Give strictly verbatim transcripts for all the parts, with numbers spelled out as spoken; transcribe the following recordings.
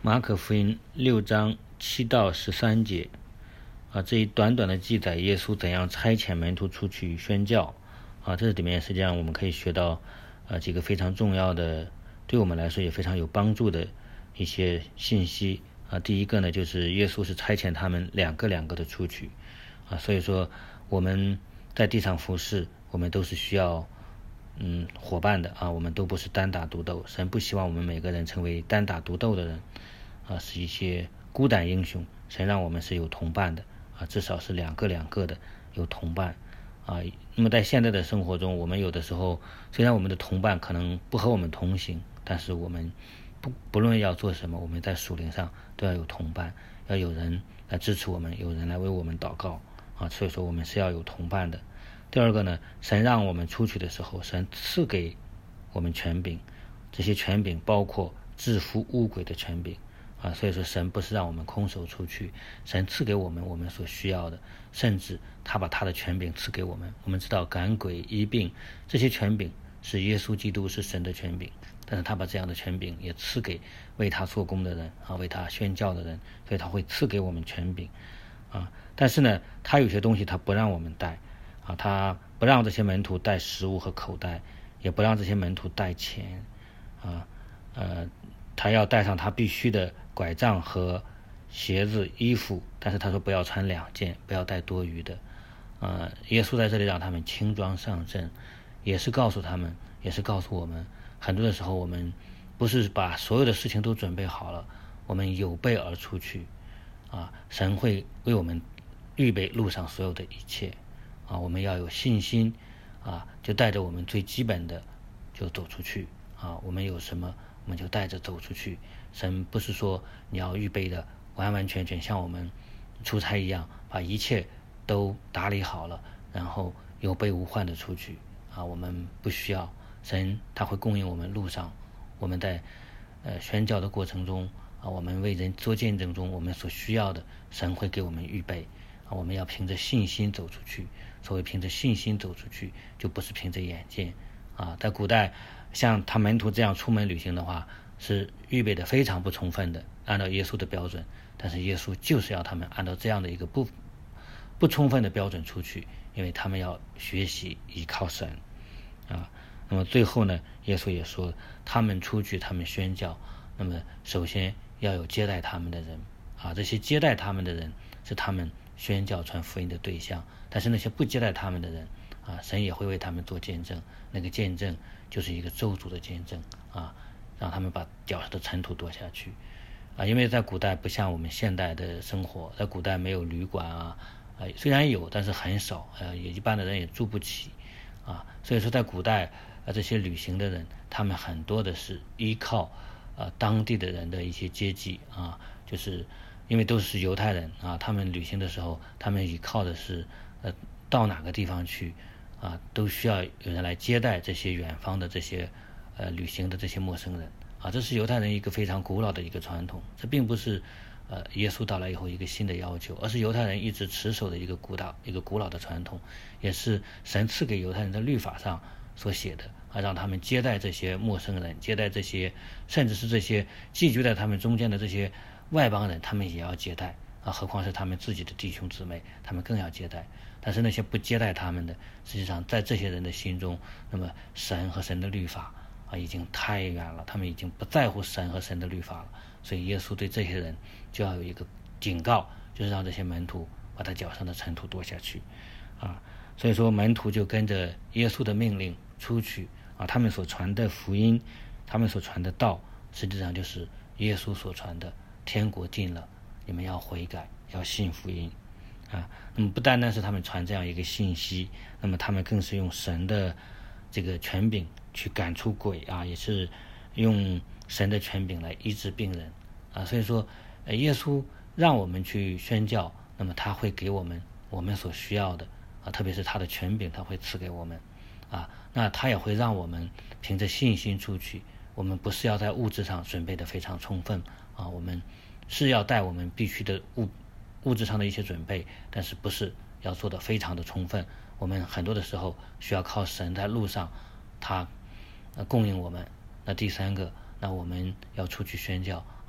马可福音六章七到十三节啊，这一短短的记载耶稣怎样差遣门徒出去宣教啊，这里面实际上我们可以学到啊几个非常重要的，对我们来说也非常有帮助的一些信息啊。第一个呢，就是耶稣是差遣他们两个两个的出去啊，所以说我们在地上服侍，我们都是需要嗯伙伴的啊，我们都不是单打独斗，神不希望我们每个人成为单打独斗的人啊，是一些孤胆英雄，神让我们是有同伴的啊，至少是两个两个的有同伴啊。那么在现在的生活中，我们有的时候虽然我们的同伴可能不和我们同行，但是我们不不论要做什么，我们在属灵上都要有同伴，要有人来支持我们，有人来为我们祷告啊，所以说我们是要有同伴的。第二个呢，神让我们出去的时候，神赐给我们权柄，这些权柄包括制服污鬼的权柄啊，所以说神不是让我们空手出去，神赐给我们我们所需要的，甚至他把他的权柄赐给我们。我们知道赶鬼医病这些权柄是耶稣基督是神的权柄，但是他把这样的权柄也赐给为他做工的人啊，为他宣教的人，所以他会赐给我们权柄啊。但是呢，他有些东西他不让我们带啊，他不让这些门徒带食物和口袋，也不让这些门徒带钱啊，呃，他要带上他必须的拐杖和鞋子、衣服，但是他说不要穿两件，不要带多余的。呃，耶稣在这里让他们轻装上阵，也是告诉他们，也是告诉我们，很多的时候我们不是把所有的事情都准备好了，我们有备而出去啊，神会为我们预备路上所有的一切啊，我们要有信心啊，就带着我们最基本的就走出去啊，我们有什么我们就带着走出去。神不是说你要预备的完完全全像我们出差一样，把一切都打理好了，然后有备无患的出去啊，我们不需要。神他会供应我们路上，我们在呃宣教的过程中啊，我们为人做见证中我们所需要的，神会给我们预备啊，我们要凭着信心走出去。所谓凭着信心走出去，就不是凭着眼见啊。在古代像他门徒这样出门旅行的话，是预备的非常不充分的，按照耶稣的标准，但是耶稣就是要他们按照这样的一个不不充分的标准出去，因为他们要学习依靠神啊。那么最后呢，耶稣也说他们出去他们宣教，那么首先要有接待他们的人啊，这些接待他们的人是他们宣教传福音的对象，但是那些不接待他们的人啊，神也会为他们做见证，那个见证就是一个咒诅的见证啊，让他们把脚下的尘土夺下去啊。因为在古代不像我们现代的生活，在古代没有旅馆啊，啊虽然有，但是很少，呃，也一般的人也住不起啊。所以说在古代啊，这些旅行的人，他们很多的是依靠啊当地的人的一些接济啊，就是因为都是犹太人啊，他们旅行的时候，他们依靠的是呃到哪个地方去啊，都需要有人来接待这些远方的这些呃旅行的这些陌生人啊，这是犹太人一个非常古老的一个传统，这并不是呃耶稣到来以后一个新的要求，而是犹太人一直持守的一个古老一个古老的传统，也是神赐给犹太人的律法上所写的啊，让他们接待这些陌生人，接待这些甚至是这些寄居在他们中间的这些外邦人，他们也要接待啊，何况是他们自己的弟兄姊妹，他们更要接待。但是那些不接待他们的，实际上在这些人的心中，那么神和神的律法啊已经太远了，他们已经不在乎神和神的律法了。所以耶稣对这些人就要有一个警告，就是让这些门徒把他脚上的尘土夺下去啊。所以说门徒就跟着耶稣的命令出去啊，他们所传的福音，他们所传的道，实际上就是耶稣所传的天国近了，你们要悔改，要信福音啊。那么不单单是他们传这样一个信息，那么他们更是用神的这个权柄去赶出鬼啊，也是用神的权柄来医治病人啊。所以说呃耶稣让我们去宣教，那么他会给我们我们所需要的啊，特别是他的权柄他会赐给我们啊，那他也会让我们凭着信心出去。我们不是要在物质上准备的非常充分啊，我们是要带我们必须的物物质上的一些准备，但是不是要做的非常的充分。我们很多的时候需要靠神在路上他、呃、供应我们。那第三个，那我们要出去宣教啊，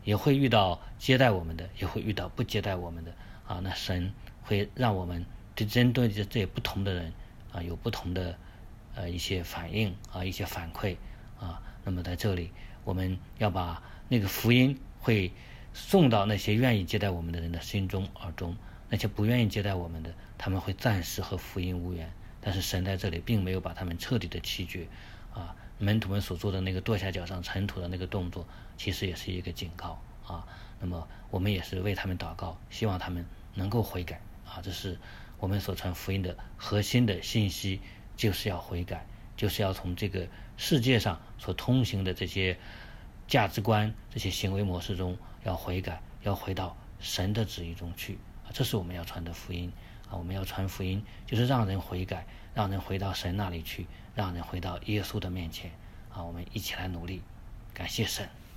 也会遇到接待我们的，也会遇到不接待我们的啊。那神会让我们对针对这这不同的人啊有不同的呃一些反应啊，一些反馈啊。那么在这里我们要把那个福音会送到那些愿意接待我们的人的心中耳中，那些不愿意接待我们的，他们会暂时和福音无缘。但是神在这里并没有把他们彻底的弃绝啊。门徒们所做的那个跺下脚上尘土的那个动作，其实也是一个警告啊。那么我们也是为他们祷告，希望他们能够悔改啊。这是我们所传福音的核心的信息，就是要悔改，就是要从这个世界上所通行的这些价值观、这些行为模式中要悔改，要回到神的旨意中去啊。这是我们要传的福音啊。我们要传福音，就是让人悔改，让人回到神那里去，让人回到耶稣的面前啊。我们一起来努力，感谢神。